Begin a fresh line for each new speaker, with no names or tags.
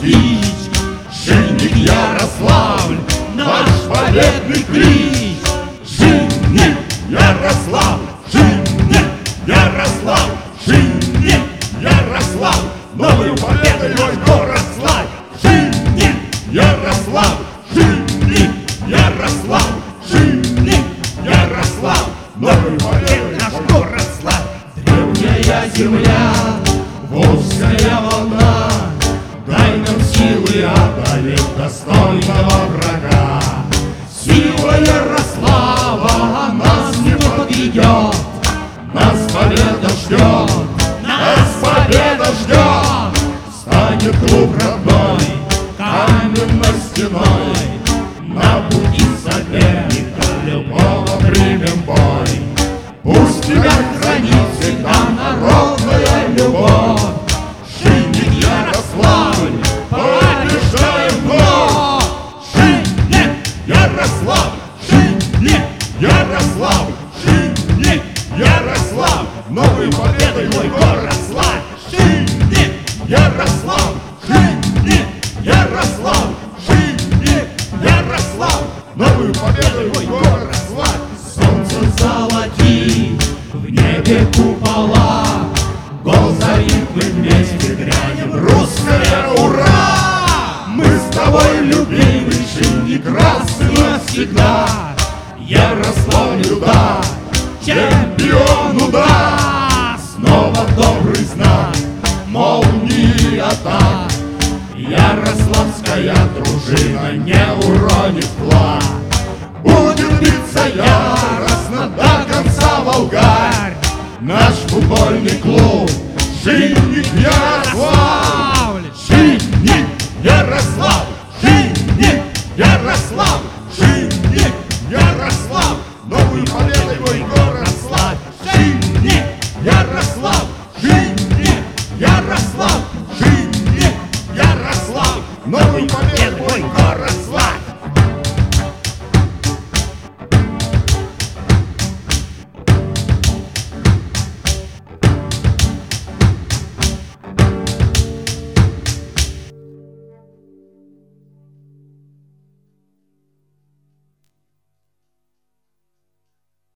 достичь. Шинник Ярославль, наш победный клич. Шинник Ярославль, Шинник Ярославль, Шинник Ярославль, новую победой мой город славь. Шинник Ярославль, Шинник Ярославль, Шинник Ярославль, новую победой наш город славь. Древняя земля, Волжская волна, дай нам силы одолеть достойного врага. Сила Ярослава нас не подведет, нас победа ждет, нас победа ждет. Станет клуб родной каменной стеной, на пути соперника любого примем бой. Пусть тебя хранит всегда народная любовь. Шинник Ярославль, побеждаем вновь. Шинник Ярославль, Шинник Ярославль, Шинник Ярославль, новой победой мой город славь. Шинник Ярославль, Шинник Ярославль, Шинник Ярославль, новую победой мой город славь. Солнце золотит в небе купола, гол зарит, мы вместе грянем русское ура! Мы с тобой, любимый Шинник, раз и навсегда. Ярославлю да, чемпиону да, снова добрый знак, молнии атак. Ярославская дружина не уронит флаг. Будет биться яростно до конца Волгарь, наш футбольный клуб Шинник Ярославль.